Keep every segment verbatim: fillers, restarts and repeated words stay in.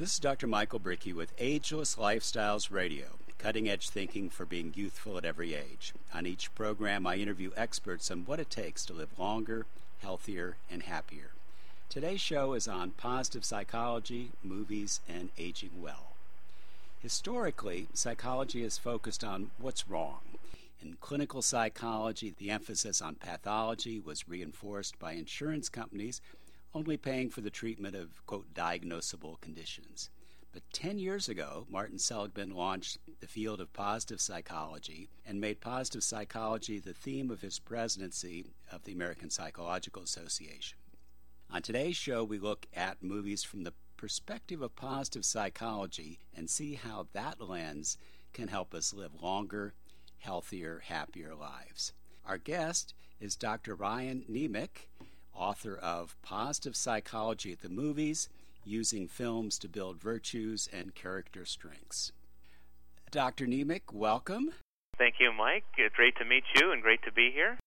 This is Doctor Michael Brickey with Ageless Lifestyles Radio, cutting-edge thinking for being youthful at every age. On each program, I interview experts on what it takes to live longer, healthier, and happier. Today's show is on positive psychology, movies, and aging well. Historically, psychology has focused on what's wrong. In clinical psychology, the emphasis on pathology was reinforced by insurance companies only paying for the treatment of, quote, diagnosable conditions. But ten years ago, Martin Seligman launched the field of positive psychology and made positive psychology the theme of his presidency of the American Psychological Association. On today's show, we look at movies from the perspective of positive psychology and see how that lens can help us live longer, healthier, happier lives. Our guest is Doctor Ryan Nemec, author of Positive Psychology at the Movies, Using Films to Build Virtues and Character Strengths. Doctor Nemec, welcome. Thank you, Mike. Great to meet you and great to be here.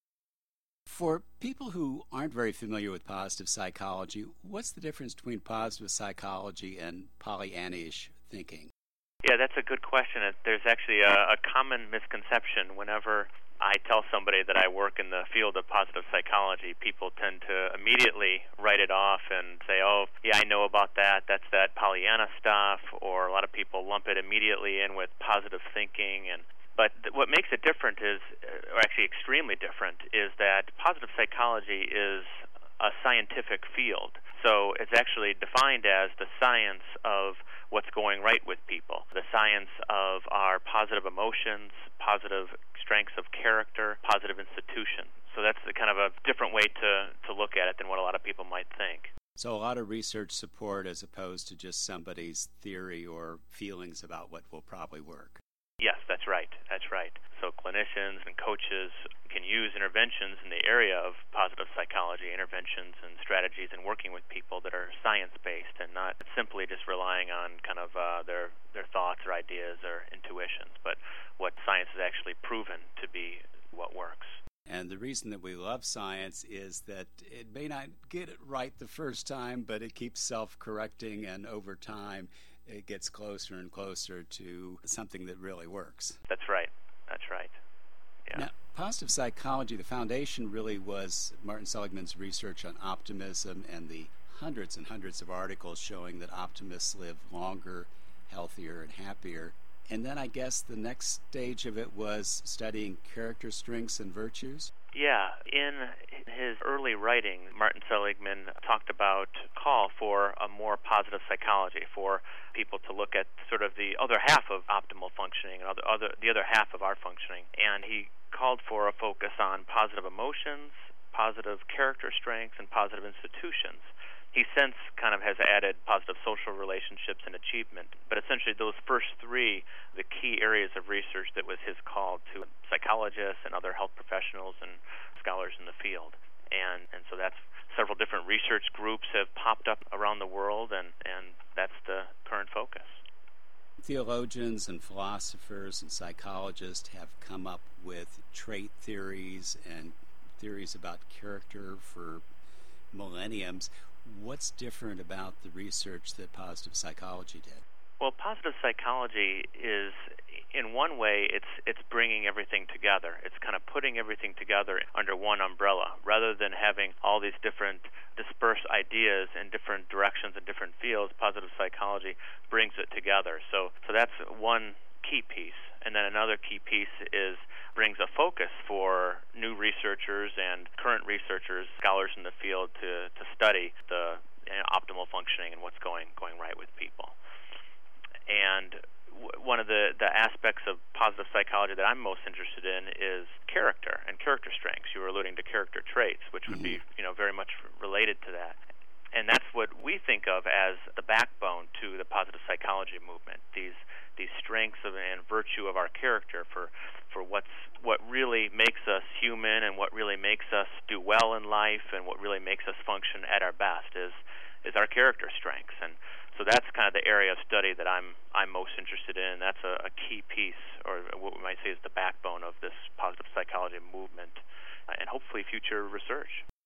For people who aren't very familiar with positive psychology, what's the difference between positive psychology and Pollyanna-ish thinking? Yeah, that's a good question. There's actually a, a common misconception whenever I tell somebody that I work in the field of positive psychology. People tend to immediately write it off and say, oh, yeah, I know about that. That's that Pollyanna stuff. Or a lot of people lump it immediately in with positive thinking. And But th- what makes it different is, or actually extremely different, is that positive psychology is a scientific field. So it's actually defined as the science of what's going right with people, the science of our positive emotions, positive strengths of character, positive institution. So that's the kind of a different way to, to look at it than what a lot of people might think. So a lot of research support as opposed to just somebody's theory or feelings about what will probably work. Yes, that's right. That's right. So clinicians and coaches can use interventions in the area of positive psychology, interventions and strategies in working with people that are science-based and not simply just relying on kind of uh, their, their thoughts or ideas or intuitions, but what science has actually proven to be what works. And the reason that we love science is that it may not get it right the first time, but it keeps self-correcting, and over time it gets closer and closer to something that really works. That's right. That's right. Yeah. Now, positive psychology, the foundation really was Martin Seligman's research on optimism and the hundreds and hundreds of articles showing that optimists live longer, healthier, and happier. And then I guess the next stage of it was studying character strengths and virtues. Yeah. In his early writing, Martin Seligman talked about call for a more positive psychology, for people to look at sort of the other half of optimal functioning and other, other, the other half of our functioning. And he called for a focus on positive emotions, positive character strengths, and positive institutions. He since kind of has added positive social relationships and achievement. But essentially those first three, the key areas of research that was his call to psychologists and other health professionals and scholars in the field. And and so that's several different research groups have popped up around the world, and, and that's the current focus. Theologians and philosophers and psychologists have come up with trait theories and theories about character for millenniums. What's different about the research that positive psychology did? Well, positive psychology is, in one way, it's it's bringing everything together. It's kind of putting everything together under one umbrella, rather than having all these different dispersed ideas in different directions and different fields. Positive psychology brings it together. So, so that's one key piece. And then another key piece is brings a focus for new researchers and current researchers, scholars in the field, to, to study the you know, optimal functioning and what's going going right with people. And w- one of the, the aspects of positive psychology that I'm most interested in is character and character strengths. You were alluding to character traits, which would be you know very much related to that. And that's what we think of as the backbone to the positive psychology movement. These these strengths of, and virtue of our character for for what's what really makes us human and what really makes us do well in life and what really makes us function at our best is is our character strengths. And so that's kind of the area of study that I'm I'm most interested in. That's a, a key piece, or what we might say is the backbone of this positive psychology movement, uh, and hopefully future research.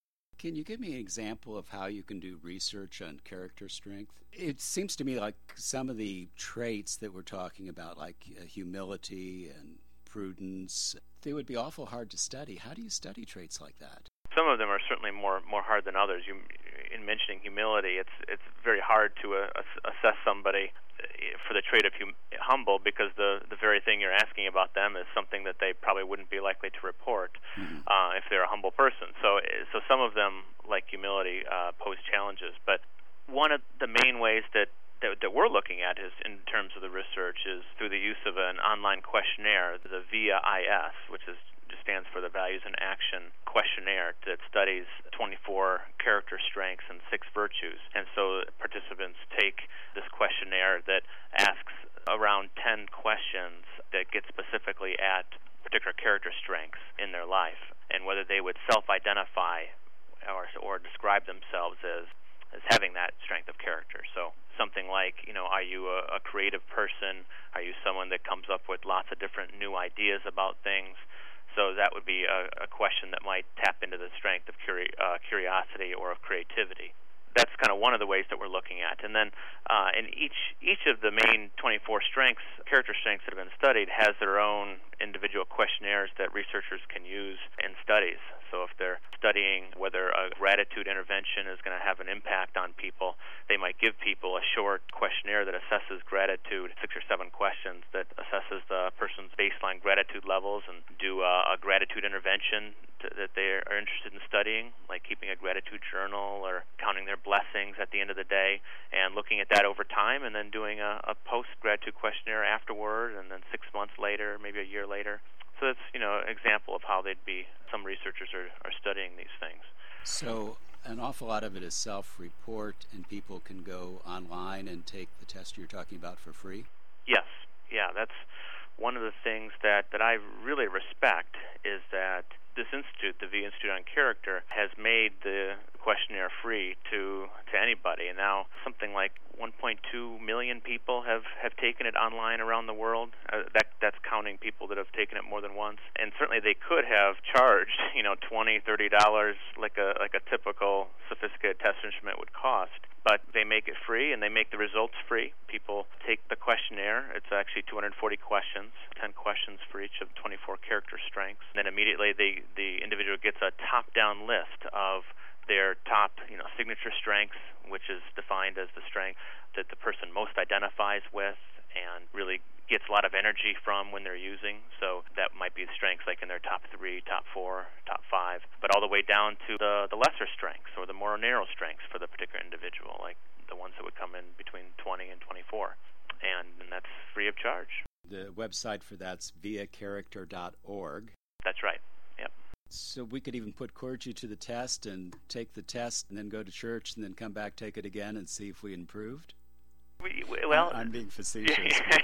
Can you give me an example of how you can do research on character strength? It seems to me like some of the traits that we're talking about, like uh, humility and prudence, they would be awful hard to study. How do you study traits like that? Some of them are certainly more more hard than others. You, in mentioning humility, it's it's very hard to uh, assess somebody for the trait of hum, humble because the the very thing you're asking about them is something that they probably wouldn't be likely to report mm-hmm. uh, if they're a humble person. So so some of them, like humility, uh, pose challenges. But one of the main ways that That, that we're looking at is in terms of the research is through the use of an online questionnaire, the V I A I S, which is just stands for the Values and Action Questionnaire, that studies twenty-four character strengths and six virtues. And so participants take this questionnaire that asks around ten questions that get specifically at particular character strengths in their life and whether they would self-identify or, or describe themselves as as having that strength of character. So something like, you know, are you a, a creative person? Are you someone that comes up with lots of different new ideas about things? So that would be a, a question that might tap into the strength of curi- uh, curiosity or of creativity. That's kind of one of the ways that we're looking at. And then uh, in each each of the main twenty-four strengths, character strengths that have been studied, has their own individual questionnaires that researchers can use in studies. So if they're studying whether a gratitude intervention is going to have an impact on people, they might give people a short questionnaire that assesses gratitude, six or seven questions that assesses the person's baseline gratitude levels, and do a, a gratitude intervention to, that they are interested in studying, like keeping a gratitude journal or counting their blessings at the end of the day, and looking at that over time, and then doing a, a post-gratitude questionnaire afterward, and then six months later, maybe a year later. So that's, you know, an example of how they'd be, some researchers are, are studying these things. So an awful lot of it is self-report, and people can go online and take the test you're talking about for free? Yes. Yeah, that's one of the things that, that I really respect is that this institute, the V Institute on Character, has made the questionnaire free to to anybody. And now something like one point two million people have, have taken it online around the world. Uh, that that's counting people that have taken it more than once. And certainly they could have charged, you know, twenty dollars, thirty dollars like a like a typical sophisticated test instrument would cost. But they make it free, and they make the results free. People take the questionnaire. It's actually two hundred forty questions, ten questions for each of twenty-four character strengths. And then immediately they, the individual gets a top-down list of their top, you know, signature strengths, which is defined as the strength that the person most identifies with and really gets a lot of energy from when they're using. So that might be strengths like in their top three, top four, top five, but all the way down to the, the lesser strengths or the more narrow strengths for the particular individual, like the ones that would come in between twenty and twenty-four. And, and that's free of charge. The website for that's via character dot org. That's right. Yep. So we could even put Corgi to the test and take the test and then go to church and then come back, take it again, and see if we improved? We, well, I'm being facetious.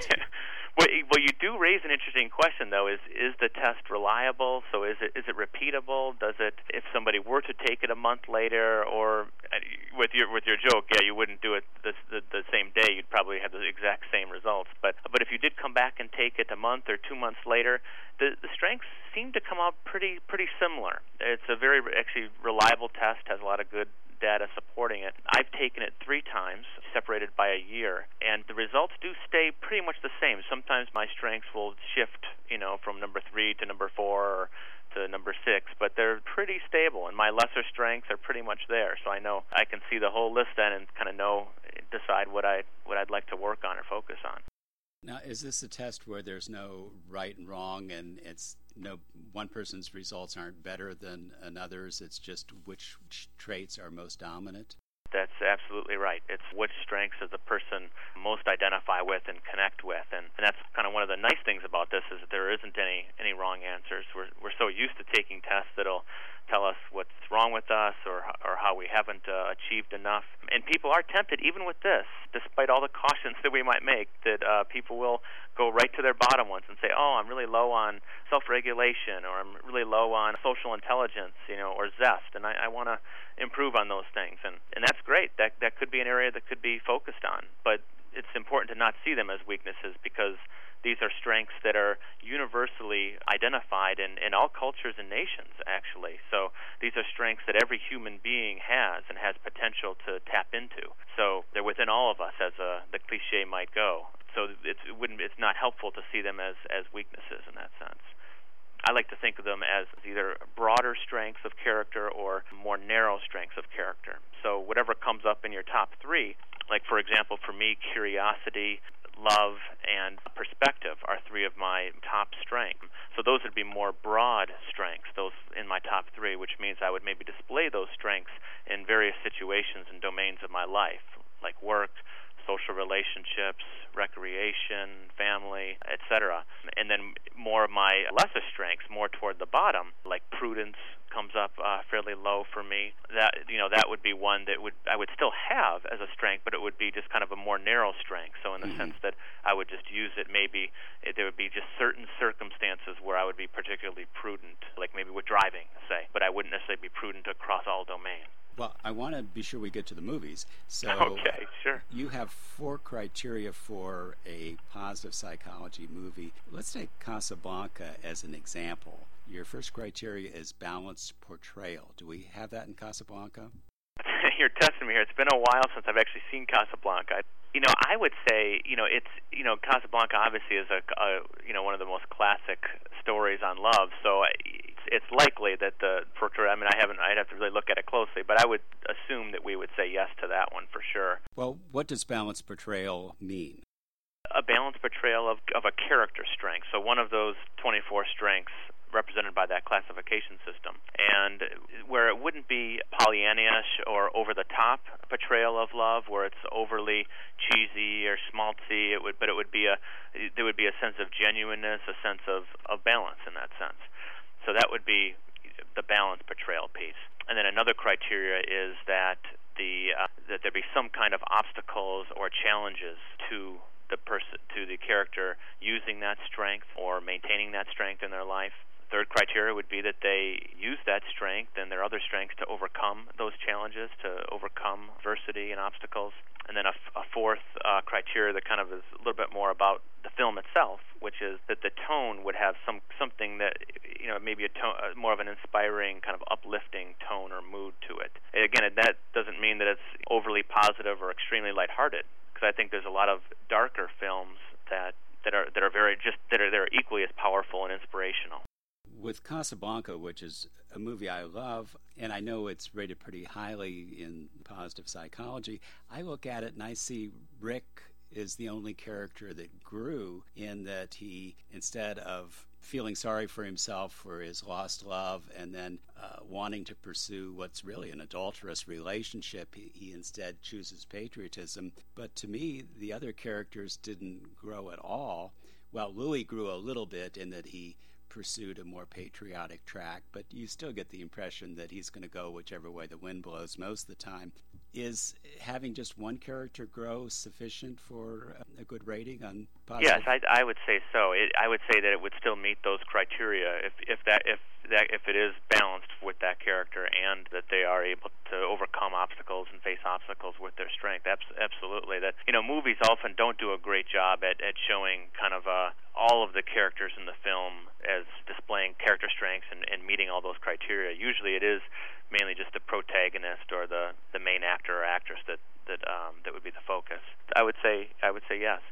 well, well, you do raise an interesting question, though. Is is the test reliable? So is it is it repeatable? Does it, if somebody were to take it a month later, or with your with your joke, yeah, you wouldn't do it the, the the same day. You'd probably have the exact same results. But but if you did come back and take it a month or two months later, the the strengths seem to come out pretty pretty similar. It's a very actually reliable test. Has a lot of good data supporting it. I've taken it three times, separated by a year, and the results do stay pretty much the same. Sometimes my strengths will shift, you know, from number three to number four or to number six, but they're pretty stable, and my lesser strengths are pretty much there. So I know I can see the whole list then and kind of know, decide what I what I'd like to work on or focus on. Now, is this a test where there's no right and wrong, and it's no one person's results aren't better than another's? It's just which traits are most dominant? That's absolutely right. It's which strengths does the person most identify with and connect with, and, and that's kind of one of the nice things about this is that there isn't any any wrong answers. We're we're so used to taking tests that'll tell us what's wrong with us or or how we haven't uh, achieved enough. And people are tempted, even with this, despite all the cautions that we might make, that uh, people will go right to their bottom ones and say, oh, I'm really low on self-regulation, or I'm really low on social intelligence, you know, or zest, and I, I want to improve on those things. And, and that's great. That that could be an area that could be focused on. But it's important to not see them as weaknesses, because these are strengths that are universally identified in, in all cultures and nations, actually. So these are strengths that every human being has and has potential to tap into. So they're within all of us, as a, the cliche might go. So it's, it wouldn't, it's not helpful to see them as, as weaknesses in that sense. I like to think of them as either broader strengths of character or more narrow strengths of character. So whatever comes up in your top three, like for example, for me, curiosity, love, and perspective are three of my top strengths. So those would be more broad strengths, those in my top three, which means I would maybe display those strengths in various situations and domains of my life, like work, social relationships, recreation, family, et cetera. And then more of my lesser strengths, more toward the bottom, like prudence comes up uh, fairly low for me. That you know that would be one that would I would still have as a strength, but it would be just kind of a more narrow strength. So in the mm-hmm. sense that I would just use it, maybe it, there would be just certain circumstances where I would be particularly prudent, like maybe with driving, say, but I wouldn't necessarily be prudent across all domains. Well, I want to be sure we get to the movies. So okay, sure. You have four criteria for a positive psychology movie. Let's take Casablanca as an example. Your first criteria is balanced portrayal. Do we have that in Casablanca? You're testing me here. It's been a while since I've actually seen Casablanca. You know, I would say, you know, it's, you know, Casablanca obviously is a, a you know, one of the most classic stories on love. So it's, it's likely that the portrayal, I mean, I haven't, I'd have to really look at it closely, but I would assume that we would say yes to that one for sure. Well, what does balanced portrayal mean? A balanced portrayal of, of a character strength. So one of those twenty-four strengths represented by that classification system, and where it wouldn't be Pollyannish or over-the-top portrayal of love, where it's overly cheesy or schmaltzy. It would, but it would be a there would be a sense of genuineness, a sense of, of balance in that sense. So that would be the balanced portrayal piece. And then another criteria is that the uh, that there be some kind of obstacles or challenges to the person, to the character using that strength or maintaining that strength in their life. Third criteria would be that they use that strength and their other strengths to overcome those challenges, to overcome adversity and obstacles. And then a, a fourth uh, criteria that kind of is a little bit more about the film itself, which is that the tone would have some something that, you know, maybe a tone, uh, more of an inspiring, kind of uplifting tone or mood to it. And again, that doesn't mean that it's overly positive or extremely lighthearted, because I think there's a lot of darker films that that are that are very just that are that are equally as powerful and inspirational. With Casablanca, which is a movie I love, and I know it's rated pretty highly in positive psychology, I look at it and I see Rick is the only character that grew, in that he, instead of feeling sorry for himself for his lost love and then uh, wanting to pursue what's really an adulterous relationship, he, he instead chooses patriotism. But to me, the other characters didn't grow at all. Well, Louis grew a little bit in that he pursued a more patriotic track, but you still get the impression that he's going to go whichever way the wind blows most of the time. Is having just one character grow sufficient for a good rating on positive? Yes, I, I would say so. It, I would say that it would still meet those criteria if if that if that if it is balanced with that character and that they are able to overcome obstacles and face obstacles with their strength. Abs- absolutely. That, you know, movies often don't do a great job at, at showing kind of uh, all of the characters in the film as displaying character strengths and, and meeting all those criteria. Usually, it is mainly just the protagonist or the, the main actor or actress that that um, that would be the focus. I would say I would say yes.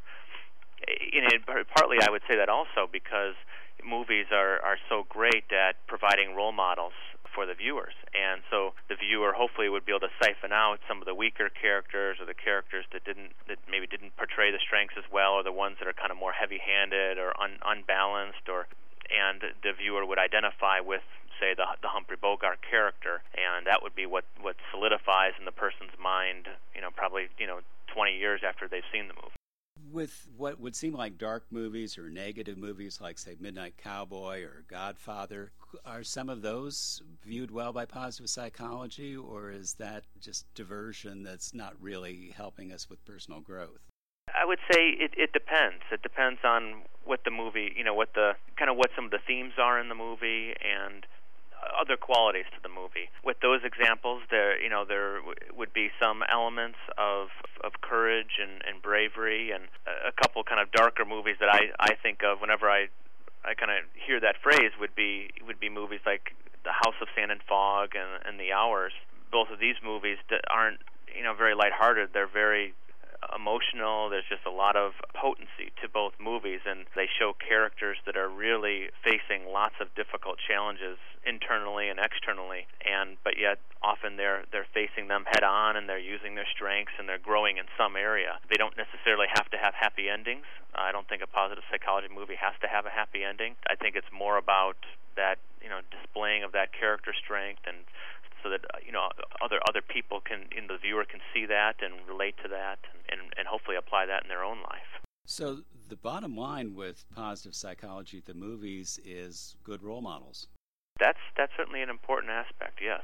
In it, partly, I would say that also because movies are, are so great at providing role models for the viewers, and so the viewer hopefully would be able to siphon out some of the weaker characters or the characters that didn't that maybe didn't portray the strengths as well, or the ones that are kind of more heavy-handed or un, unbalanced, or and the viewer would identify with, say, the the Humphrey Bogart character, and that would be what, what solidifies in the person's mind, you know, probably, you know, twenty years after they've seen the movie. With what would seem like dark movies or negative movies like, say, Midnight Cowboy or Godfather, are some of those viewed well by positive psychology, or is that just diversion that's not really helping us with personal growth? I would say it, it depends. It depends on what the movie, you know, what the kind of what some of the themes are in the movie, and other qualities to the movie. With those examples, there you know there w- would be some elements of of courage and, and bravery, and a couple kind of darker movies that I, I think of whenever I I kind of hear that phrase would be would be movies like The House of Sand and Fog and, and The Hours. Both of these movies that aren't you know very lighthearted. They're very emotional. There's just a lot of potency to both movies, and they show characters that are really facing lots of difficult challenges internally and externally, and but yet often they're they're facing them head on, and they're using their strengths, and they're growing in some area. They don't necessarily have to have happy endings. I don't think a positive psychology movie has to have a happy ending. I think it's more about that you know displaying of that character strength, and so that you know other other people can, in the viewer can see that and relate to that, and, and hopefully apply that in their own life. So the bottom line with positive psychology, the movies, is good role models. That's that's certainly an important aspect, yes.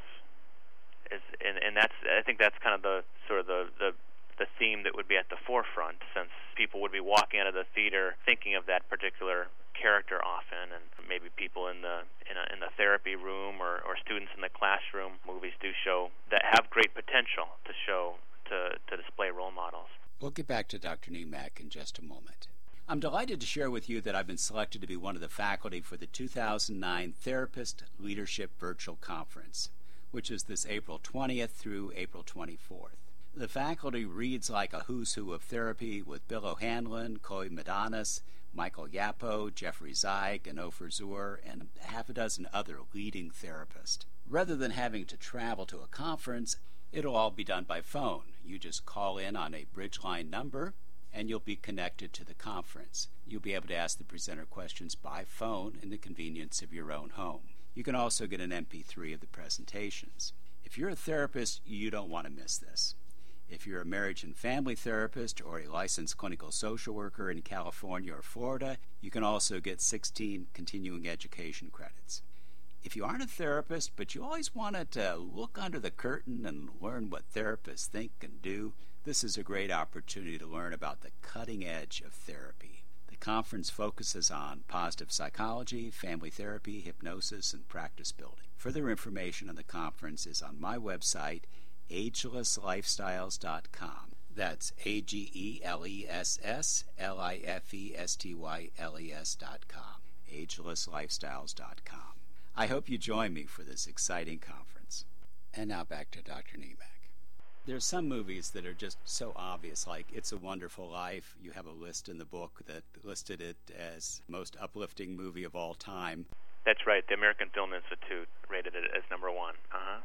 Is and, and that's I think that's kind of the sort of the, the the theme that would be at the forefront, since people would be walking out of the theater thinking of that particular character often, and maybe people in the in, a, in the therapy room or, or students in the classroom. Movies do show that have great potential to show to, to display role models. We'll get back to Doctor Nemec in just a moment. I'm delighted to share with you that I've been selected to be one of the faculty for the two thousand nine Therapist Leadership Virtual Conference, which is this April twentieth through April twenty-fourth. The faculty reads like a who's who of therapy, with Bill O'Hanlon, Coy Madanis, Michael Yapo, Jeffrey Zeig, and Ofer Zur, and half a dozen other leading therapists. Rather than having to travel to a conference, it'll all be done by phone. You just call in on a Bridgeline number, and you'll be connected to the conference. You'll be able to ask the presenter questions by phone in the convenience of your own home. You can also get an M P three of the presentations. If you're a therapist, you don't want to miss this. If you're a marriage and family therapist or a licensed clinical social worker in California or Florida, you can also get sixteen continuing education credits. If you aren't a therapist, but you always wanted to look under the curtain and learn what therapists think and do, this is a great opportunity to learn about the cutting edge of therapy. The conference focuses on positive psychology, family therapy, hypnosis, and practice building. Further information on the conference is on my website, ageless lifestyles dot com. That's A G E L E S S L I F E S T Y L E S dot com. ageless lifestyles dot com. I hope you join me for this exciting conference. And now back to Doctor Nemec. There's some movies that are just so obvious, like It's a Wonderful Life. You have a list in the book that listed it as most uplifting movie of all time. That's right. The American Film Institute rated it as number one. Uh-huh.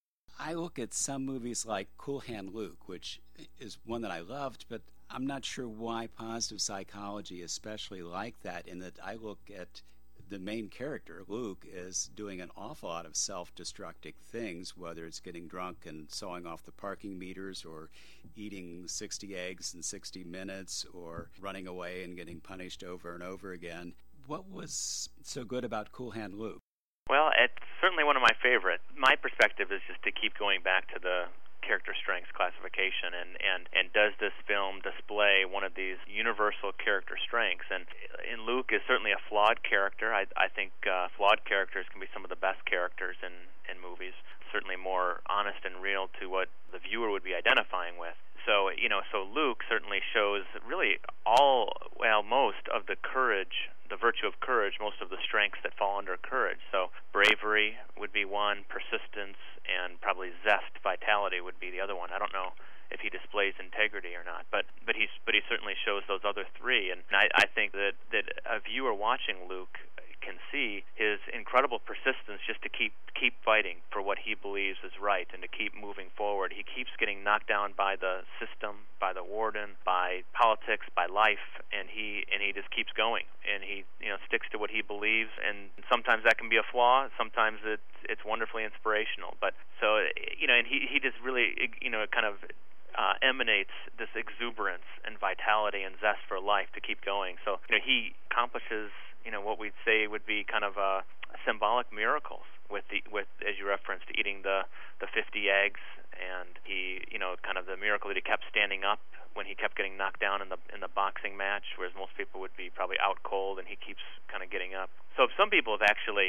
I look at some movies like Cool Hand Luke, which is one that I loved, but I'm not sure why positive psychology is especially like that, in that I look at the main character, Luke, is doing an awful lot of self-destructive things, whether it's getting drunk and sawing off the parking meters, or eating sixty eggs in sixty minutes, or running away and getting punished over and over again. What was so good about Cool Hand Luke? Well, it's certainly one of my favorite. My perspective is just to keep going back to the character strengths classification, and, and, and does this film display one of these universal character strengths? And in Luke is certainly a flawed character. I, I think uh, flawed characters can be some of the best characters in, in movies, certainly more honest and real to what the viewer would be identifying with. So, you know, so Luke certainly shows really all, well, most of the courage, the virtue of courage, most of the strengths that fall under courage. So bravery would be one, persistence, and probably zest, vitality would be the other one. I don't know if he displays integrity or not, but but he's but he certainly shows those other three. And I, I think that, that a viewer watching Luke can see his incredible persistence just to keep keep fighting for what he believes is right and to keep moving forward. He keeps getting knocked down by the system, by the warden, by politics, by life, and he and he just keeps going, and he you know sticks to what he believes. And sometimes that can be a flaw, sometimes it's it's wonderfully inspirational. But so you know, and he he just really you know kind of Uh, emanates this exuberance and vitality and zest for life to keep going. So you know he accomplishes you know what we'd say would be kind of a, a symbolic miracles with the with as you referenced eating the the fifty eggs, and he you know kind of the miracle that he kept standing up when he kept getting knocked down in the in the boxing match, whereas most people would be probably out cold, and he keeps kind of getting up. So some people have actually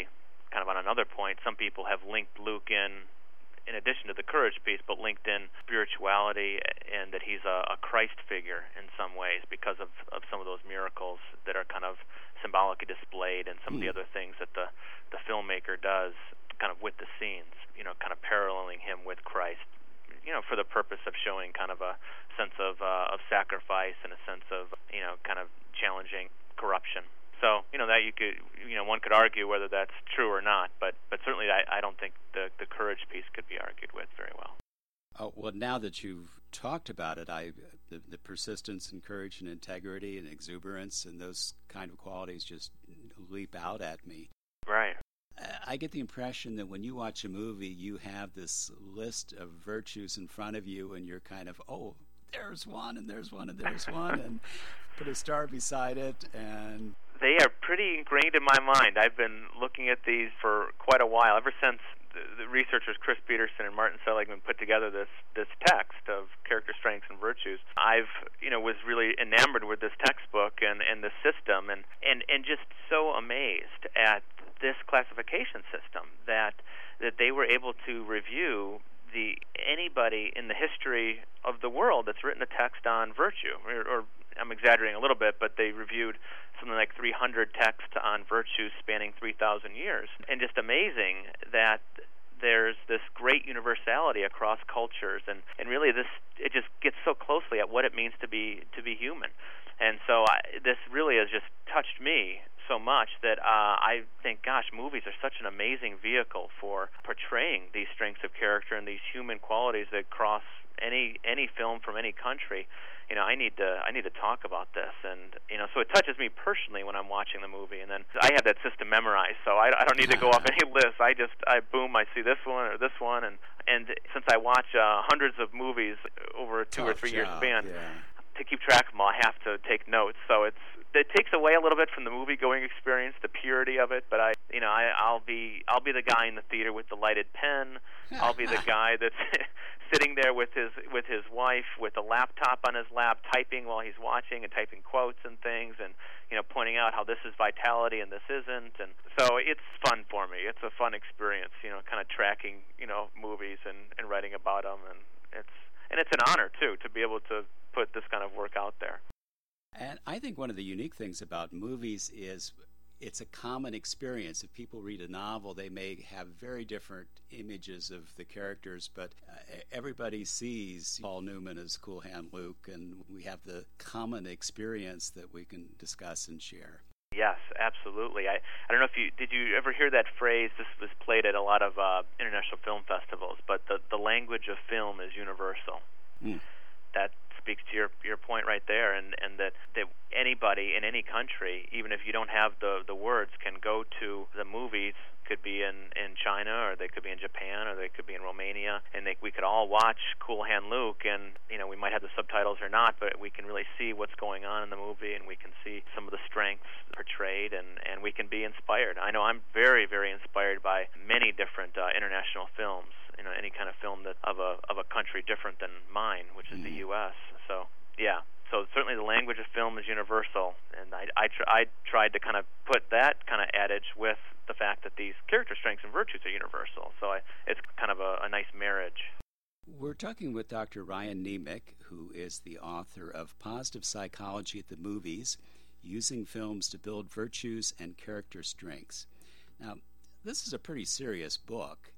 kind of on another point, some people have linked Luke in, in addition to the courage piece, but linked in spirituality and that he's a, a Christ figure in some ways because of, of some of those miracles that are kind of symbolically displayed and some mm. of the other things that the, the filmmaker does kind of with the scenes, you know, kind of paralleling him with Christ, you know, for the purpose of showing kind of a sense of uh, of sacrifice and a sense of, you know, kind of challenging corruption. So, you know, that you could, you know, one could argue whether that's true or not, but but certainly I, I don't think the, the courage piece could be argued with very well. Oh, well, now that you've talked about it, I the, the persistence and courage and integrity and exuberance and those kind of qualities just leap out at me. Right. I get the impression that when you watch a movie, you have this list of virtues in front of you, and you're kind of, oh, there's one, and there's one, and there's one, and put a star beside it, and... They are pretty ingrained in my mind. I've been looking at these for quite a while, ever since the, the researchers Chris Peterson and Martin Seligman put together this this text of character strengths and virtues. I've, you know, was really enamored with this textbook and, and the system, and, and, and just so amazed at this classification system that that they were able to review the anybody in the history of the world that's written a text on virtue, or, or I'm exaggerating a little bit, but they reviewed something like three hundred texts on virtue spanning three thousand years. And just amazing that there's this great universality across cultures, and, and really this it just gets so closely at what it means to be to be human. And so I, this really has just touched me so much that uh, I think, gosh, movies are such an amazing vehicle for portraying these strengths of character and these human qualities that cross any any film from any country. You know, I need to I need to talk about this, and you know, so it touches me personally when I'm watching the movie, and then I have that system memorized, so I, I don't need to go off any list. I just I boom, I see this one or this one, and and since I watch uh, hundreds of movies over a two Tough or three job, year span, yeah. to keep track of them, I have to take notes. So it's it takes away a little bit from the movie going experience, the purity of it. But I, you know, I, I'll be I'll be the guy in the theater with the lighted pen. I'll be the guy that's sitting there with his with his wife with a laptop on his lap, typing while he's watching and typing quotes and things, and you know, pointing out how this is vitality and this isn't. And so it's fun for me. It's a fun experience, you know, kind of tracking, you know, movies and, and writing about them, and it's and it's an honor too to be able to put this kind of work out there. And I think one of the unique things about movies is it's a common experience. If people read a novel, they may have very different images of the characters, but uh, everybody sees Paul Newman as Cool Hand Luke, and we have the common experience that we can discuss and share. Yes, absolutely. I, I don't know if you did you ever hear that phrase. This was played at a lot of uh, international film festivals, but the, the language of film is universal. Mm. That speaks to your your point right there, and, and that, that anybody in any country, even if you don't have the, the words, can go to the movies. Could be in, in China, or they could be in Japan, or they could be in Romania, and they, we could all watch Cool Hand Luke, and you know, we might have the subtitles or not, but we can really see what's going on in the movie, and we can see some of the strengths portrayed, and, and we can be inspired. I know I'm very, very inspired by many different uh, international films. You know, any kind of film that of a of a country different than mine, which is the U S So yeah, so certainly the language of film is universal, and I I, tr- I tried to kind of put that kind of adage with the fact that these character strengths and virtues are universal. So I, it's kind of a, a nice marriage. We're talking with Doctor Ryan Nemec, who is the author of Positive Psychology at the Movies, Using Films to Build Virtues and Character Strengths. Now, this is a pretty serious book,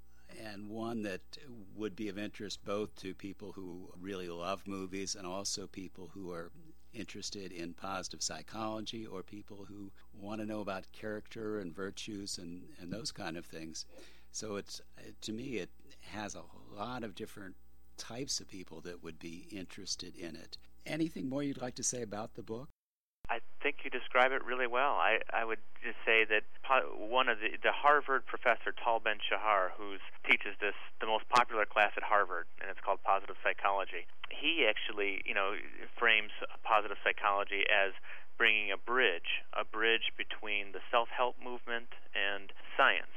and one that would be of interest both to people who really love movies and also people who are interested in positive psychology, or people who want to know about character and virtues and, and those kind of things. So it's to me, it has a lot of different types of people that would be interested in it. Anything more you'd like to say about the book? I think you describe it really well. I, I would just say that one of the, the Harvard professor, Tal Ben-Shahar, who teaches this, the most popular class at Harvard, and it's called Positive Psychology, he actually, you know, frames positive psychology as bringing a bridge, a bridge between the self-help movement and science.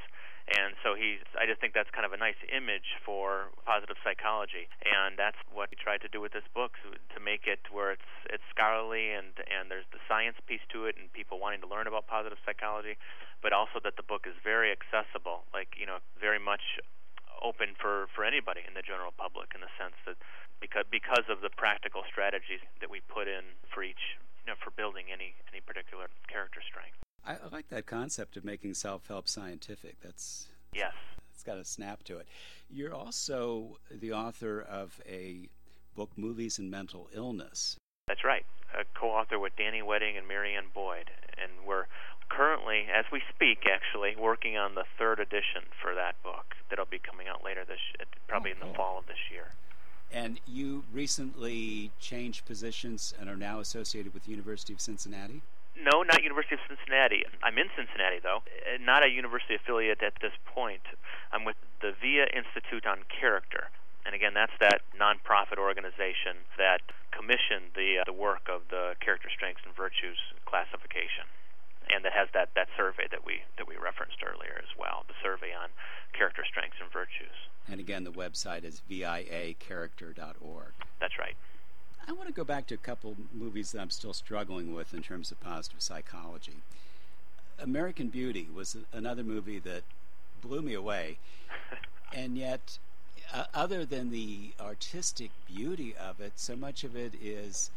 And so he's, I just think that's kind of a nice image for positive psychology. And that's what he tried to do with this book, to make it where it's it's scholarly and, and there's the science piece to it and people wanting to learn about positive psychology, but also that the book is very accessible, like, you know, very much open for, for anybody in the general public, in the sense that because because of the practical strategies that we put in for each, you know, for building any, any particular character strength. I like that concept of making self-help scientific. That's yes, it's got a snap to it. You're also the author of a book, Movies and Mental Illness. That's right. A co-author with Danny Wedding and Marianne Boyd, and we're currently, as we speak, actually working on the third edition for that book that'll be coming out later this, probably oh, cool. in the fall of this year. And you recently changed positions and are now associated with the University of Cincinnati? No, not University of Cincinnati. I'm in Cincinnati, though, not a university affiliate at this point. I'm with the V I A Institute on Character. And again, that's that nonprofit organization that commissioned the uh, the work of the Character Strengths and Virtues classification, and that has that, that survey that we that we referenced earlier as well, the survey on character strengths and virtues. And again, the website is V I A character dot org. That's right. I want to go back to a couple movies that I'm still struggling with in terms of positive psychology. American Beauty was another movie that blew me away, and yet, uh, other than the artistic beauty of it, so much of it is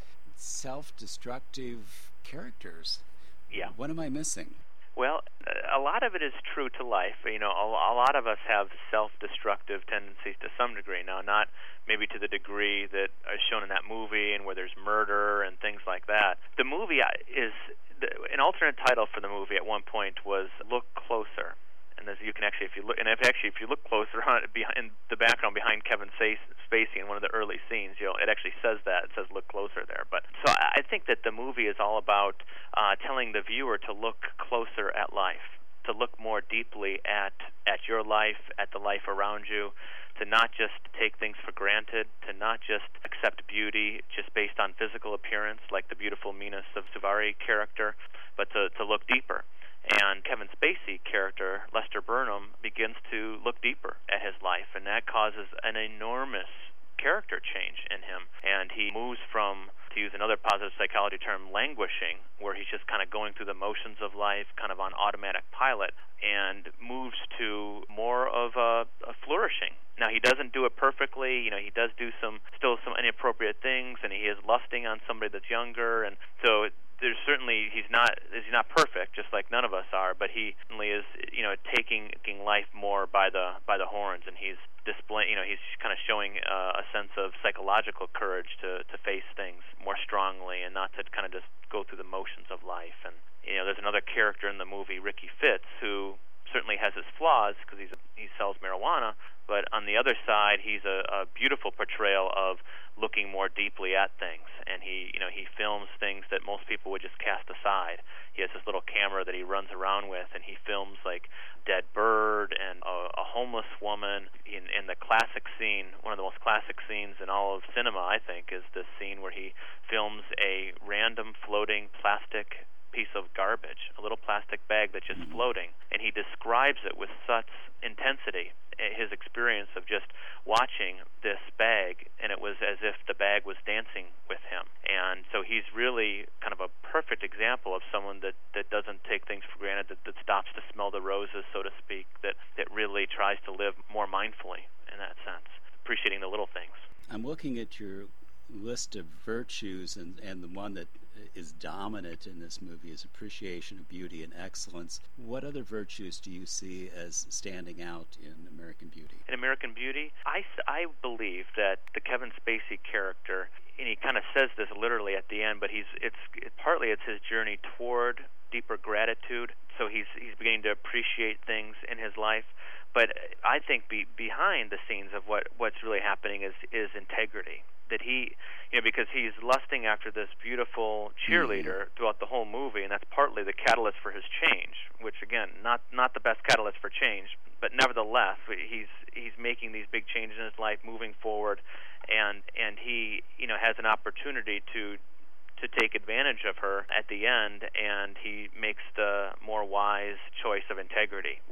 self-destructive characters. Yeah. What am I missing? Well, a lot of it is true to life. You know, a lot of us have self-destructive tendencies to some degree. Now, not maybe to the degree that is shown in that movie and where there's murder and things like that. The movie is, an alternate title for the movie at one point was Look Closer. And as you can actually, if you look, and if actually, if you look closer on in the background behind Kevin Spacey in one of the early scenes, you know, it actually says that. It says "Look closer" there. But so I think that the movie is all about uh, telling the viewer to look closer at life, to look more deeply at at your life, at the life around you, to not just take things for granted, to not just accept beauty just based on physical appearance, like the beautiful Mina Suvari character, but to to look deeper. And Kevin Spacey character, Lester Burnham, begins to look deeper at his life, and that causes an enormous character change in him. And he moves from, to use another positive psychology term, languishing, where he's just kind of going through the motions of life, kind of on automatic pilot, and moves to more of a, a flourishing. Now, he doesn't do it perfectly. You know, he does do some still some inappropriate things, and he is lusting on somebody that's younger, and so there's certainly he's not he's not perfect, just like none of us are, but he certainly is, you know, taking, taking life more by the by the horns, and he's displaying, you know, he's kind of showing uh, a sense of psychological courage to to face things more strongly and not to kind of just go through the motions of life. And you know, there's another character in the movie, Ricky Fitz, who certainly has his flaws because he's a, he sells marijuana, but on the other side, he's a, a beautiful portrayal of looking more deeply at things, and he, you know, he films things that most people would just cast aside. He has this little camera that he runs around with, and he films like dead bird and a, a homeless woman. In, in the classic scene, one of the most classic scenes in all of cinema, I think, is this scene where he films a random floating plastic piece of garbage, a little plastic bag that's just floating, and he describes it with such intensity, his experience of just watching this bag, and it was as if the bag was dancing with him. And so he's really kind of a perfect example of someone that, that doesn't take things for granted, that, that stops to smell the roses, so to speak, that, that really tries to live more mindfully in that sense, appreciating the little things. I'm looking at your list of virtues, and, and the one that is dominant in this movie is appreciation of beauty and excellence. What other virtues do you see as standing out in American Beauty? In American Beauty, I, I believe that the Kevin Spacey character, and he kind of says this literally at the end, but he's it's it, partly it's his journey toward deeper gratitude. So he's he's beginning to appreciate things in his life. But I think be, behind the scenes of what, what's really happening is is integrity. That he, you know, because he's lusting after this beautiful cheerleader mm-hmm. throughout the whole movie, and that's partly the catalyst for his change. Which, again, not not the best catalyst for change, but nevertheless, he's he's making these big changes in his life, moving forward, and and he, you know, has an opportunity to to take advantage of her at the end, and he makes the more wise choice of integrity, which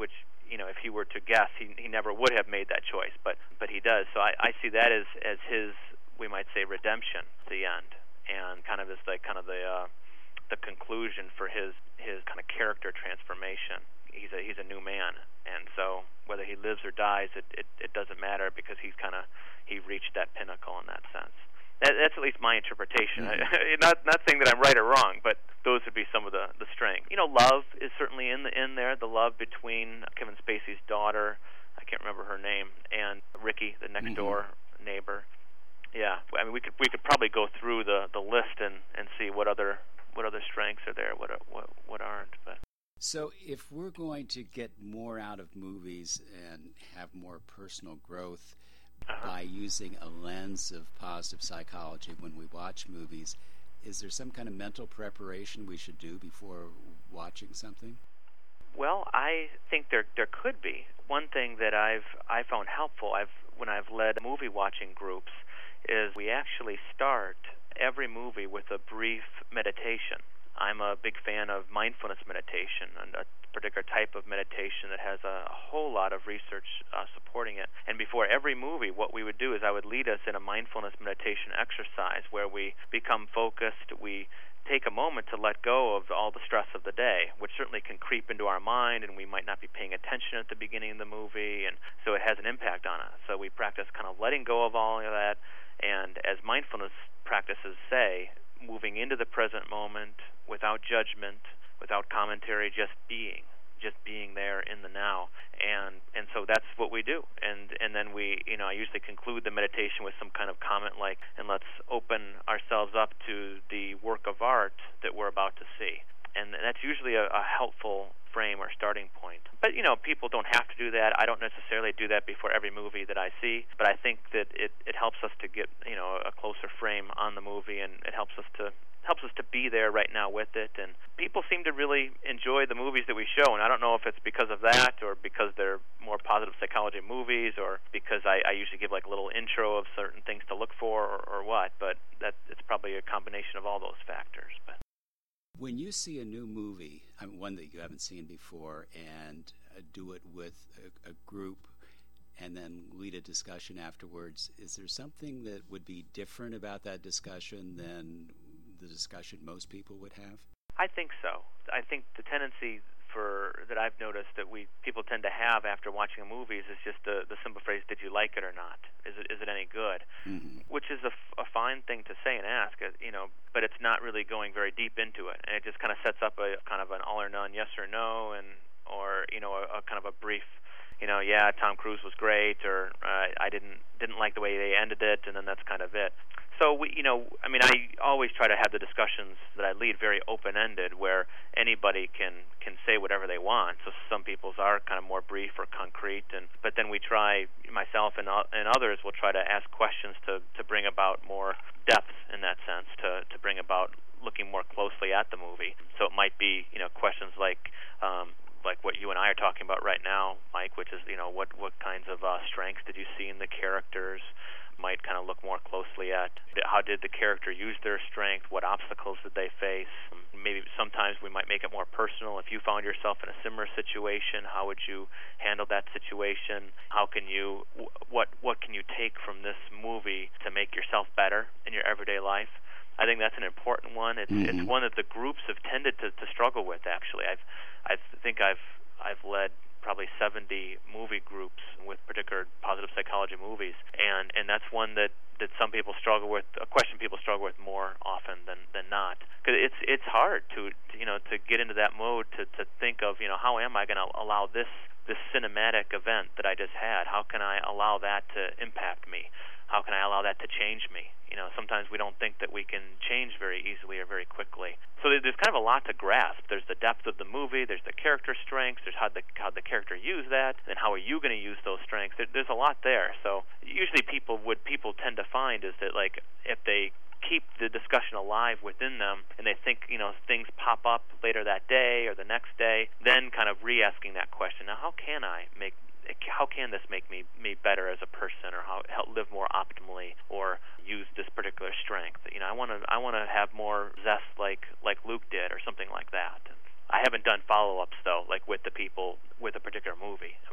you know, if he were to guess, he he never would have made that choice, but but he does. So I, I see that as as his, we might say, redemption at the end, and kind of as the kind of the uh, the conclusion for his his kind of character transformation. He's a he's a new man, and so whether he lives or dies, it it, it doesn't matter, because he's kind of he reached that pinnacle in that sense. That, that's at least my interpretation. Mm-hmm. I, not not saying that I'm right or wrong, but those would be some of the the strengths. You know, love is certainly in the in there. The love between Kevin Spacey's daughter, I can't remember her name, and Ricky, the next mm-hmm. door neighbor. Yeah, I mean, we could we could probably go through the, the list and, and see what other what other strengths are there, what are, what what aren't. But so, if we're going to get more out of movies and have more personal growth uh-huh. by using a lens of positive psychology when we watch movies, is there some kind of mental preparation we should do before watching something? Well, I think there there could be. One thing that I've I found helpful, I've when I've led movie watching groups, is we actually start every movie with a brief meditation. I'm a big fan of mindfulness meditation, and a particular type of meditation that has a, a whole lot of research uh, supporting it. And before every movie, what we would do is I would lead us in a mindfulness meditation exercise where we become focused, we take a moment to let go of all the stress of the day, which certainly can creep into our mind, and we might not be paying attention at the beginning of the movie, and so it has an impact on us. So we practice kind of letting go of all of that, and as mindfulness practices say, moving into the present moment without judgment, without commentary, just being, just being there in the now. And and so that's what we do. And and then we, you know, I usually conclude the meditation with some kind of comment like, and let's open ourselves up to the work of art that we're about to see. And that's usually a, a helpful frame or starting point. But, you know, people don't have to do that. I don't necessarily do that before every movie that I see, but I think that it, it helps us to get, you know, a closer frame on the movie, and it helps us to helps us to be there right now with it. And people seem to really enjoy the movies that we show, and I don't know if it's because of that or because they're more positive psychology movies or because I, I usually give like a little intro of certain things to look for or, or what, but that it's probably a combination of all those factors. But when you see a new movie, I mean, one that you haven't seen before, and uh, do it with a, a group and then lead a discussion afterwards, is there something that would be different about that discussion than the discussion most people would have? I think so. I think the tendency for that I've noticed that we people tend to have after watching a movie is just the, the simple phrase, did you like it or not? Is it is it any good? Mm-hmm. Which is a, a fine thing to say and ask, you know, but it's not really going very deep into it. And it just kind of sets up a kind of an all or none, yes or no, and or, you know, a, a kind of a brief, you know, yeah, Tom Cruise was great, or uh, I didn't didn't like the way they ended it, and then that's kind of it. So, we, you know, I mean, I always try to have the discussions that I lead very open-ended, where anybody can, can say whatever they want. So some people's are kind of more brief or concrete, and but then we try, myself and and others will try to ask questions to, to bring about more depth in that sense, to, to bring about looking more closely at the movie. So it might be, you know, questions like, um, like what you and I are talking about right now, Mike, which is, you know, what, what kinds of uh, strengths did you see in the characters? Might kind of look more closely at how did the character use their strength, what obstacles did they face. Maybe sometimes we might make it more personal. If you found yourself in a similar situation, how would you handle that situation? How can you, what what can you take from this movie to make yourself better in your everyday life? I think that's an important one. It's, mm-hmm. it's one that the groups have tended to, to struggle with, actually. I've, I think I've I've led probably seventy movie groups with particular positive psychology movies, and and that's one that, that some people struggle with, a question people struggle with more often than, than not, because it's it's hard to, to you know to get into that mode to, to think of, you know, how am I going to allow this this cinematic event that I just had, how can I allow that to impact me? How can I allow that to change me? You know, sometimes we don't think that we can change very easily or very quickly. So there's kind of a lot to grasp. There's the depth of the movie, there's the character strengths, there's how the how the character use that, and how are you going to use those strengths. There, there's a lot there. So usually people what people tend to find is that, like, if they keep the discussion alive within them and they think, you know, things pop up later that day or the next day, then kind of re-asking that question, now how can I make how can this make me, me better as a person, or how help live more optimally, or use this particular strength? You know, I want to I want to have more zest like like Luke did, or something like that. I haven't done follow-ups though, like with the people with a particular movie.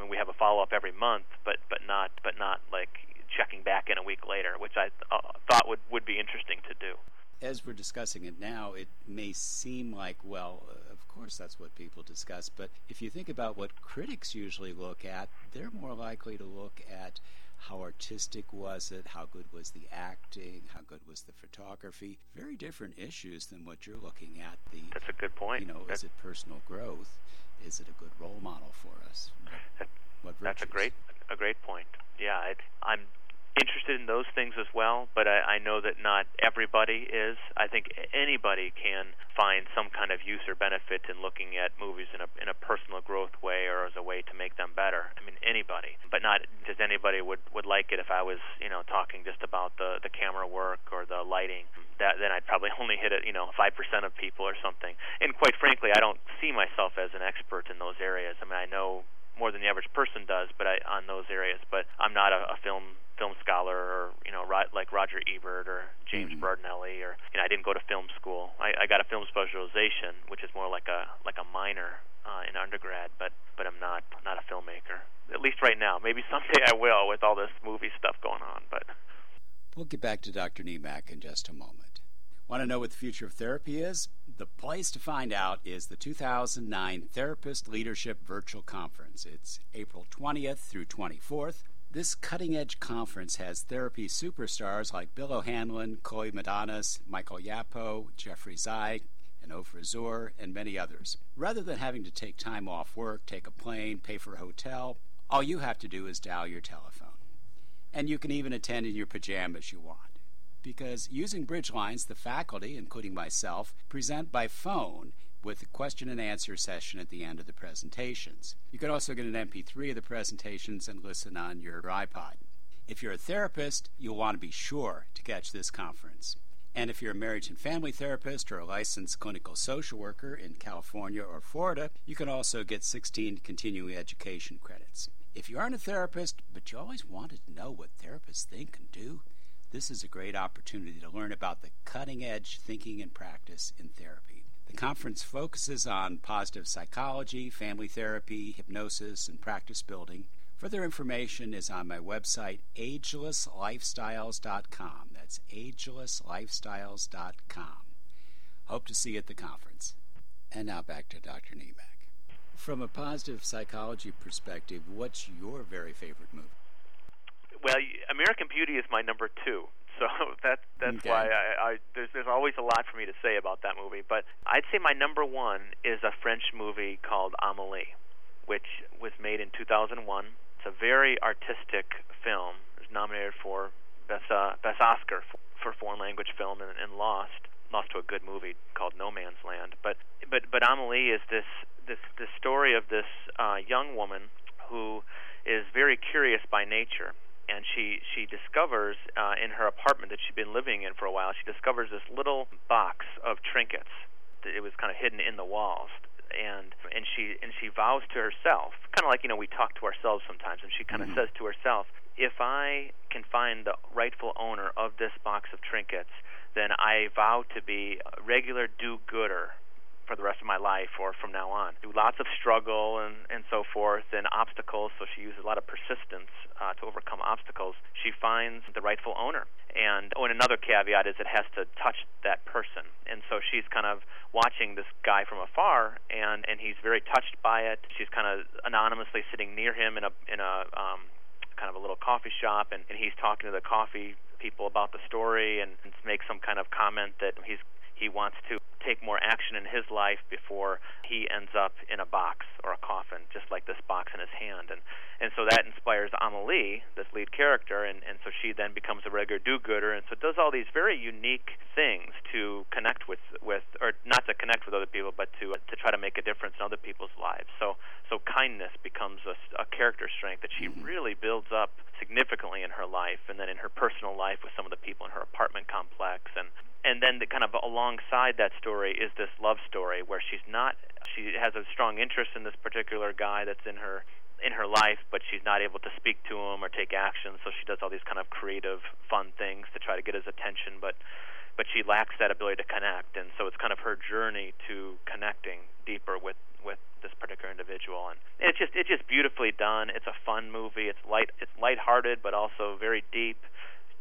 uh, thought would, would be interesting to do. As we're discussing it now, it may seem like, well, uh, of course that's what people discuss, but if you think about what critics usually look at, they're more likely to look at how artistic was it, how good was the acting, how good was the photography. Very different issues than what you're looking at. The That's a good point. You know, that's, is it personal growth? Is it a good role model for us? That, what that's a great, a great point. Yeah, it, I'm interested in those things as well, but I, I know that not everybody is. I think anybody can find some kind of use or benefit in looking at movies in a in a personal growth way or as a way to make them better. I mean, anybody, but not just anybody would, would like it if I was, you know, talking just about the, the camera work or the lighting. That then I'd probably only hit it, you know, five percent of people or something. And quite frankly, I don't see myself as an expert in those areas. I mean, I know more than the average person does, but I, on those areas. But I'm not a, a film film scholar, or you know, ro- like Roger Ebert or James mm-hmm. Bertinelli, or you know, I didn't go to film school. I, I got a film specialization, which is more like a like a minor uh, in undergrad. But but I'm not not a filmmaker. At least right now. Maybe someday I will with all this movie stuff going on. But we'll get back to Doctor Nemec in just a moment. Want to know what the future of therapy is? The place to find out is the two thousand nine Therapist Leadership Virtual Conference. It's April twentieth through twenty-fourth. This cutting-edge conference has therapy superstars like Bill O'Hanlon, Chloe Madanas, Michael Yapo, Jeffrey Zeig, and Ofer Zur, and many others. Rather than having to take time off work, take a plane, pay for a hotel, all you have to do is dial your telephone. And you can even attend in your pajamas you want. Because using Bridgelines, the faculty, including myself, present by phone with a question and answer session at the end of the presentations. You can also get an M P three of the presentations and listen on your iPod. If you're a therapist, you'll want to be sure to catch this conference. And if you're a marriage and family therapist or a licensed clinical social worker in California or Florida, you can also get sixteen continuing education credits. If you aren't a therapist, but you always wanted to know what therapists think and do, this is a great opportunity to learn about the cutting-edge thinking and practice in therapy. The conference focuses on positive psychology, family therapy, hypnosis, and practice building. Further information is on my website, ageless lifestyles dot com. That's ageless lifestyles dot com. Hope to see you at the conference. And now back to Doctor Nemec. From a positive psychology perspective, what's your very favorite movie? Well, American Beauty is my number two, so that, that's okay. why I, I there's there's always a lot for me to say about that movie. But I'd say my number one is a French movie called Amélie, which was made in two thousand one. It's a very artistic film. It was nominated for Best, uh, Best Oscar for, for foreign language film and, and lost lost to a good movie called No Man's Land. But but but Amélie is this this this story of this uh, young woman who is very curious by nature. And she, she discovers uh, in her apartment that she'd been living in for a while, she discovers this little box of trinkets. It was kind of hidden in the walls. And and she and she vows to herself, kind of like, you know, we talk to ourselves sometimes, and she kind of mm-hmm. says to herself, if I can find the rightful owner of this box of trinkets, then I vow to be a regular do-gooder for the rest of my life or from now on. Do lots of struggle and, and so forth and obstacles, so she uses a lot of persistence uh, to overcome obstacles. She finds the rightful owner. And, oh, and another caveat is it has to touch that person. And so she's kind of watching this guy from afar, and, and he's very touched by it. She's kind of anonymously sitting near him in a in a um, kind of a little coffee shop, and, and he's talking to the coffee people about the story and, and makes some kind of comment that he's he wants to take more action in his life before he ends up in a box or a coffin, just like this box in his hand. And and so that inspires Amélie, this lead character, and, and so she then becomes a regular do-gooder, and so does all these very unique things to connect with, with or not to connect with other people, but to to try to make a difference in other people's lives. So so kindness becomes a, a character strength that she really builds up significantly in her life, and then in her personal life with some of the people in her apartment complex. And And then the kind of alongside that story is this love story where she's not, she has a strong interest in this particular guy that's in her in her life, but she's not able to speak to him or take action, so she does all these kind of creative, fun things to try to get his attention, but but she lacks that ability to connect, and so it's kind of her journey to connecting deeper with, with this particular individual. And it's just it's just beautifully done. It's a fun movie. It's light it's lighthearted, but also very deep.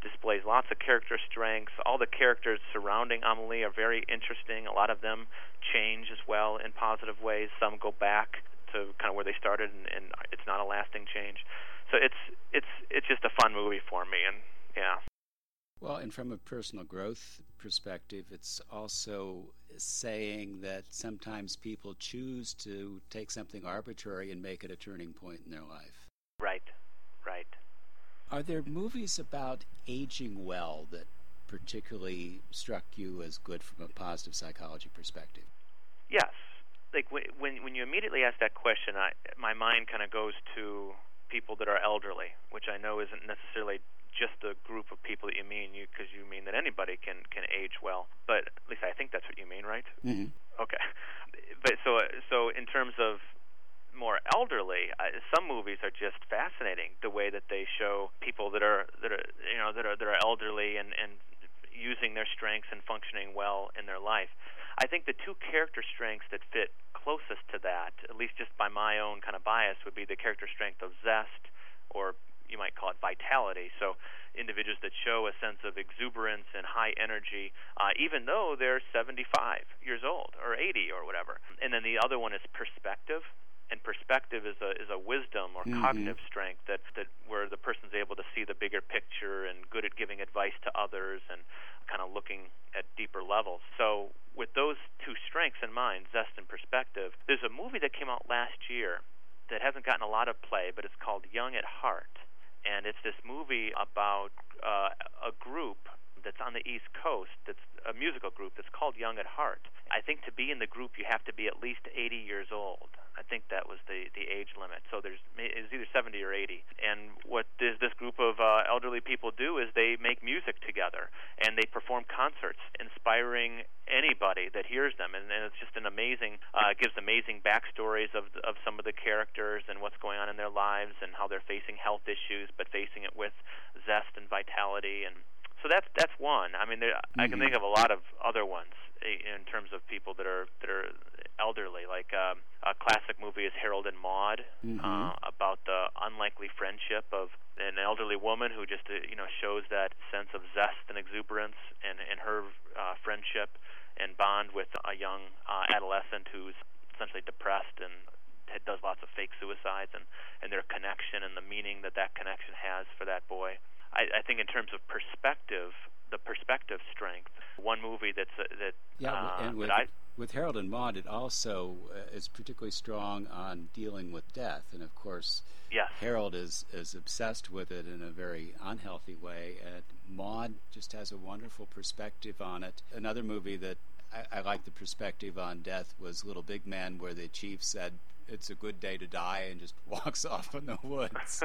displays lots of character strengths. All the characters surrounding Amelie are very interesting. A lot of them change as well in positive ways. Some go back to kind of where they started, and, and it's not a lasting change. So it's it's it's just a fun movie for me, and yeah. Well, and from a personal growth perspective, it's also saying that sometimes people choose to take something arbitrary and make it a turning point in their life. Right, right. Are there movies about aging well that particularly struck you as good from a positive psychology perspective? Yes. Like when when you immediately ask that question, I, my mind kind of goes to people that are elderly, which I know isn't necessarily just the group of people that you mean, you because you mean that anybody can, can age well. But at least I think that's what you mean, right? Mm-hmm. Okay. But so so in terms of more elderly, uh, some movies are just fascinating. The way that they show people that are that are you know that are that are elderly and, and using their strengths and functioning well in their life. I think the two character strengths that fit closest to that, at least just by my own kind of bias, would be the character strength of zest, or you might call it vitality. So individuals that show a sense of exuberance and high energy, uh, even though they're seventy-five years old or eighty or whatever. And then the other one is perspective. And perspective is a is a wisdom or mm-hmm. cognitive strength that, that where the person's able to see the bigger picture and good at giving advice to others and kind of looking at deeper levels. So with those two strengths in mind, zest and perspective, there's a movie that came out last year that hasn't gotten a lot of play, but it's called Young at Heart. And it's this movie about uh, a group that's on the East Coast, that's a musical group that's called Young at Heart. I think to be in the group, you have to be at least eighty years old. I think that was the, the age limit. So there's it's either seventy or eighty. And what this, this group of uh, elderly people do is they make music together, and they perform concerts, inspiring anybody that hears them. And, and it's just an amazing, uh, gives amazing backstories of of some of the characters and what's going on in their lives and how they're facing health issues, but facing it with zest and vitality. And so that's that's one. I mean, there, mm-hmm. I can think of a lot of other ones in terms of people that are that are elderly. Like um, a classic movie is Harold and Maude, mm-hmm. uh, about the unlikely friendship of an elderly woman who just uh, you know shows that sense of zest and exuberance and and her uh, friendship and bond with a young uh, adolescent who's essentially depressed and does lots of fake suicides, and and their connection and the meaning that that connection has for that boy. I, I think in terms of perspective, the perspective strength. One movie that's uh, that yeah, uh, and with, I, with Harold and Maude, it also uh, is particularly strong on dealing with death, and of course, yes. Harold is is obsessed with it in a very unhealthy way, and Maude just has a wonderful perspective on it. Another movie that I, I like the perspective on death was Little Big Man, where the chief said it's a good day to die and just walks off in the woods.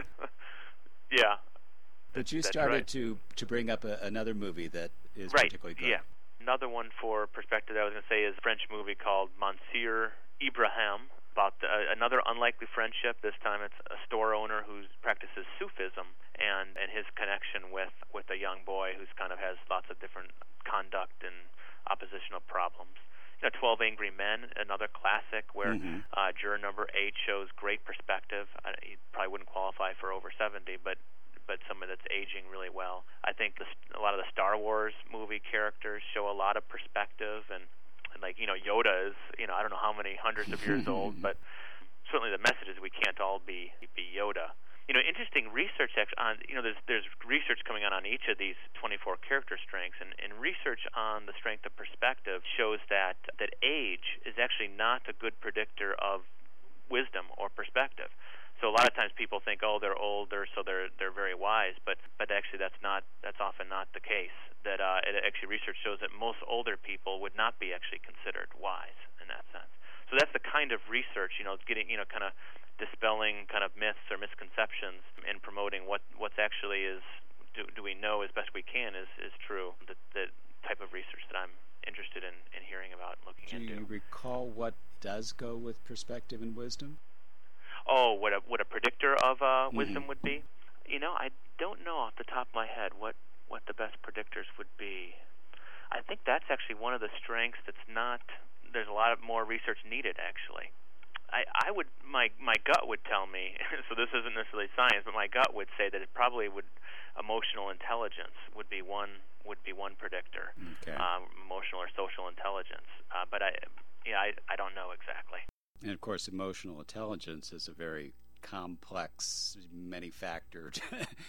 Yeah. But you That's started right. to, to bring up a, another movie that is right. particularly good. Yeah. Another one for perspective that I was going to say is a French movie called Monsieur Ibrahim, about the, uh, another unlikely friendship. This time it's a store owner who practices Sufism and, and his connection with, with a young boy who's kind of has lots of different conduct and oppositional problems. You know, twelve Angry Men, another classic where mm-hmm. uh, juror number eight shows great perspective. Uh, he probably wouldn't qualify for over seventy, but but someone that's aging really well. I think the, a lot of the Star Wars movie characters show a lot of perspective, and, and like, you know, Yoda is, you know, I don't know how many hundreds of years old, but certainly the message is we can't all be be Yoda. You know, interesting research on, you know, there's there's research coming on on each of these twenty-four character strengths, and, and research on the strength of perspective shows that, that age is actually not a good predictor of wisdom or perspective. So a lot of times people think, oh, they're older, so they're they're very wise, but but actually that's not that's often not the case. That uh, it, actually research shows that most older people would not be actually considered wise in that sense. So that's the kind of research, you know, getting you know kind of dispelling kind of myths or misconceptions and promoting what what's actually is do do we know as best we can is is true. The, the type of research that I'm interested in, in hearing about and looking do into. Do you recall what does go with perspective and wisdom? Oh, what a what a predictor of uh, mm-hmm. wisdom would be? You know, I don't know off the top of my head what, what the best predictors would be. I think that's actually one of the strengths that's not. There's a lot of more research needed, actually. I, I would my my gut would tell me. So this isn't necessarily science, but my gut would say that it probably would emotional intelligence would be one would be one predictor. Okay. Um, emotional or social intelligence. Uh, but I yeah I I don't know exactly. And of course, emotional intelligence is a very complex, many-factored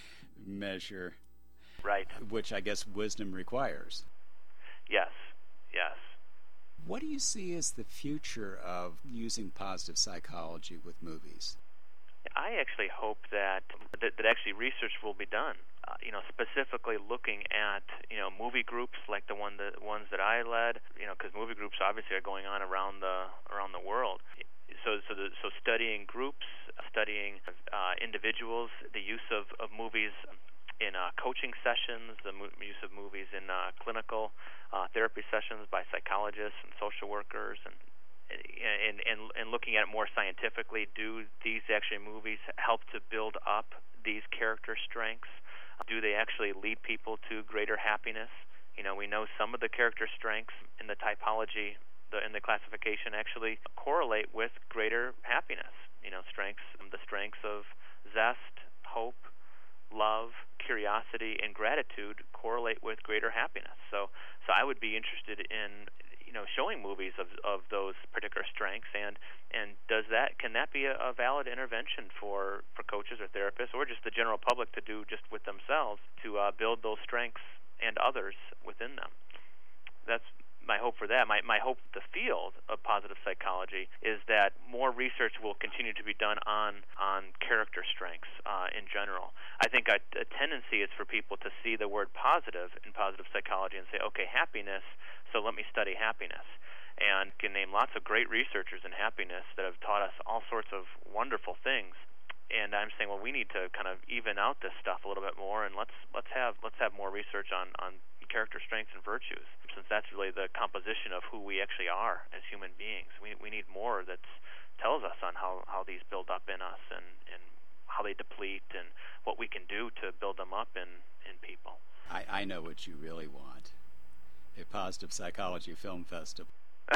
measure. Right. Which I guess wisdom requires. Yes. Yes. What do you see as the future of using positive psychology with movies? I actually hope that that, that actually research will be done. Uh, you know, specifically looking at you know movie groups like the one the ones that I led. You know, because movie groups obviously are going on around the around the world. So so the, so studying groups, studying uh, individuals, the use of, of movies in uh, coaching sessions, the mo- use of movies in uh, clinical uh, therapy sessions by psychologists and social workers, and and, and and looking at it more scientifically. Do these actually movies help to build up these character strengths? Do they actually lead people to greater happiness? You know, we know some of the character strengths in the typology, the, in the classification, actually correlate with greater happiness. You know, strengths, the strengths of zest, hope, love, curiosity, and gratitude correlate with greater happiness. So, so I would be interested in, you know, showing movies of of those particular strengths, and and does that can that be a, a valid intervention for, for coaches or therapists or just the general public to do just with themselves to uh, build those strengths and others within them? That's my hope for that. My my hope for the field of positive psychology is that more research will continue to be done on on character strengths uh, in general. I think a, a tendency is for people to see the word positive in positive psychology and say, okay, happiness, so let me study happiness. And can name lots of great researchers in happiness that have taught us all sorts of wonderful things. And I'm saying, well, we need to kind of even out this stuff a little bit more, and let's let's have let's have more research on, on character strengths and virtues, since that's really the composition of who we actually are as human beings. We we need more that tells us on how, how these build up in us and, and how they deplete and what we can do to build them up in, in people. I, I know what you really want. A positive psychology film festival.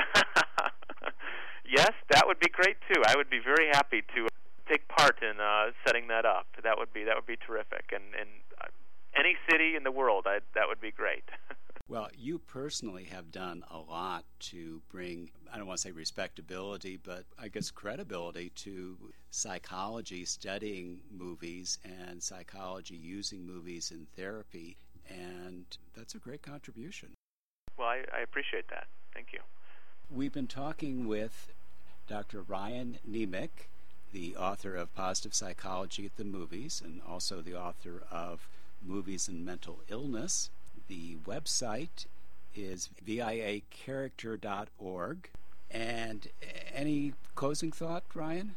Yes, that would be great too. I would be very happy to take part in uh, setting that up. That would be that would be terrific. And, and uh, any city in the world, I, that would be great. Well, you personally have done a lot to bring, I don't want to say respectability, but I guess credibility to psychology, studying movies, and psychology using movies in therapy, and that's a great contribution. Well, I, I appreciate that. Thank you. We've been talking with Doctor Ryan Nemec, the author of Positive Psychology at the Movies, and also the author of Movies and Mental Illness. The website is V I A character dot org. And any closing thought, Ryan?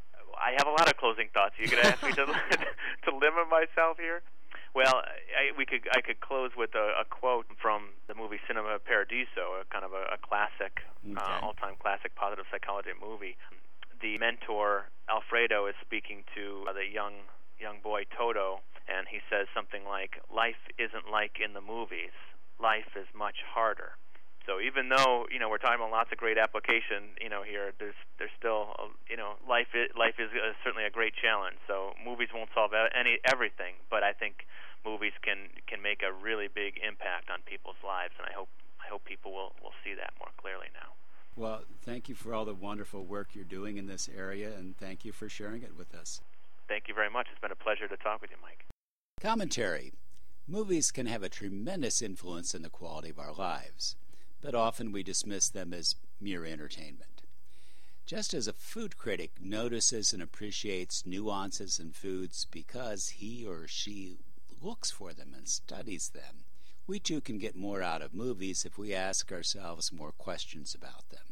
I have a lot of closing thoughts. You're going to ask me to to limit myself here? Well, I, we could I could close with a, a quote from the movie Cinema Paradiso, a kind of a, a classic, okay. uh, all-time classic positive psychology movie. The mentor Alfredo is speaking to uh, the young young boy Toto, and he says something like, "Life isn't like in the movies. Life is much harder." So even though, you know, we're talking about lots of great application, you know, here, there's there's still, uh, you know, life is, life is uh, certainly a great challenge. So movies won't solve any everything, but I think movies can can make a really big impact on people's lives, and I hope I hope people will, will see that more clearly now. Well, thank you for all the wonderful work you're doing in this area, and thank you for sharing it with us. Thank you very much. It's been a pleasure to talk with you, Mike. Commentary. Movies can have a tremendous influence in the quality of our lives, but often we dismiss them as mere entertainment. Just as a food critic notices and appreciates nuances in foods because he or she looks for them and studies them, we too can get more out of movies if we ask ourselves more questions about them.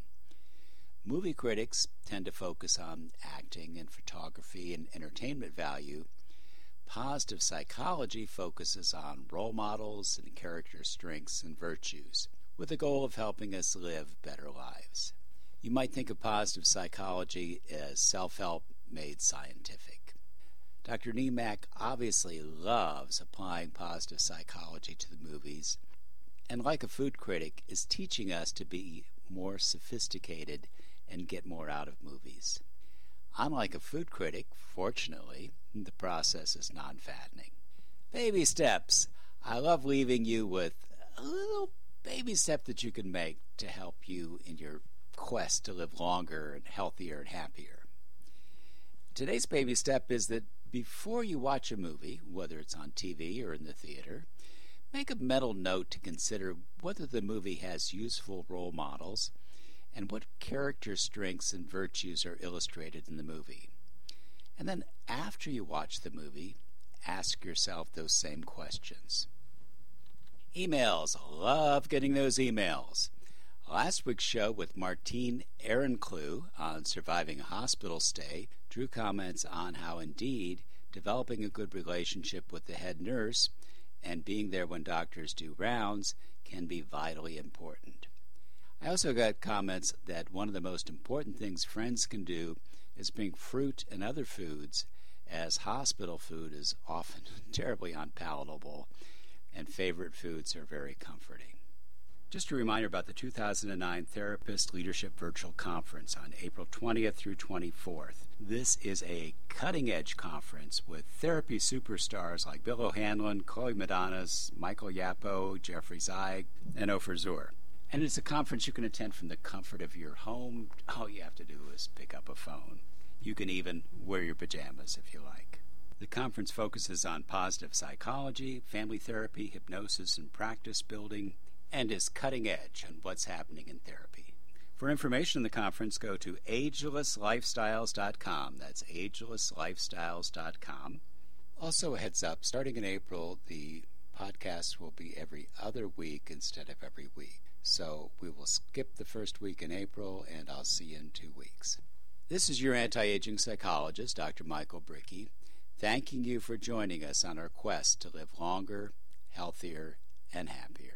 Movie critics tend to focus on acting and photography and entertainment value. Positive psychology focuses on role models and character strengths and virtues, with the goal of helping us live better lives. You might think of positive psychology as self-help made scientific. Doctor Nemec obviously loves applying positive psychology to the movies, and like a food critic, is teaching us to be more sophisticated and get more out of movies. Unlike a food critic, fortunately, the process is non-fattening. Baby steps. I love leaving you with a little baby step that you can make to help you in your quest to live longer and healthier and happier. Today's baby step is that before you watch a movie, whether it's on T V or in the theater, make a mental note to consider whether the movie has useful role models and what character strengths and virtues are illustrated in the movie. And then after you watch the movie, ask yourself those same questions. Emails. Love getting those emails. Last week's show with Martine Ehrenclou on surviving a hospital stay drew comments on how indeed developing a good relationship with the head nurse and being there when doctors do rounds can be vitally important. I also got comments that one of the most important things friends can do is bring fruit and other foods, as hospital food is often terribly unpalatable and favorite foods are very comforting. Just a reminder about the two thousand nine Therapist Leadership Virtual Conference on April twentieth through twenty-fourth. This is a cutting-edge conference with therapy superstars like Bill O'Hanlon, Chloe Medanas, Michael Yapo, Jeffrey Zeig, and Ofer Zur. And it's a conference you can attend from the comfort of your home. All you have to do is pick up a phone. You can even wear your pajamas if you like. The conference focuses on positive psychology, family therapy, hypnosis, and practice building, and is cutting edge on what's happening in therapy. For information on the conference, go to ageless lifestyles dot com. That's ageless lifestyles dot com. Also, a heads up, starting in April, the podcast will be every other week instead of every week. So we will skip the first week in April, and I'll see you in two weeks. This is your anti-aging psychologist, Doctor Michael Brickey, thanking you for joining us on our quest to live longer, healthier, and happier.